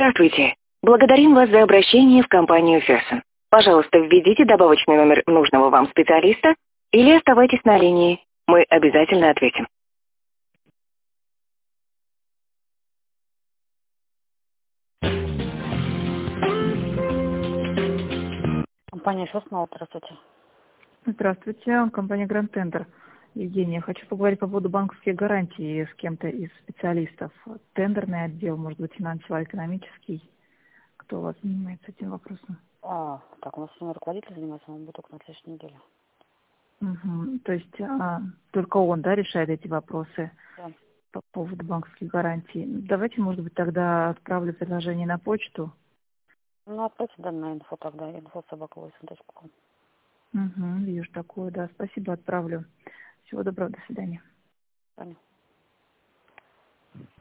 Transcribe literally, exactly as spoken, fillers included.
Здравствуйте. Благодарим вас за обращение в компанию Ферсон. Пожалуйста, введите добавочный номер нужного вам специалиста или оставайтесь на линии. Мы обязательно ответим. Компания Ферсон, здравствуйте. Здравствуйте, компания Гранд Тендер. Евгения, хочу поговорить по поводу банковских гарантий с кем-то из специалистов. Тендерный отдел, может быть, финансово-экономический. Кто у вас занимается этим вопросом? А, так, у нас сегодня руководитель занимается, он будет только на следующей неделе. Угу. То есть а, только он, да, решает эти вопросы Да. по поводу банковских гарантий. Давайте, может быть, тогда отправлю предложение на почту. Ну, отправьте данные на инфо тогда, инфо собака восемь точка ком. Угу, вижу такое, да. Спасибо, отправлю. Всего доброго, до свидания. Понятно.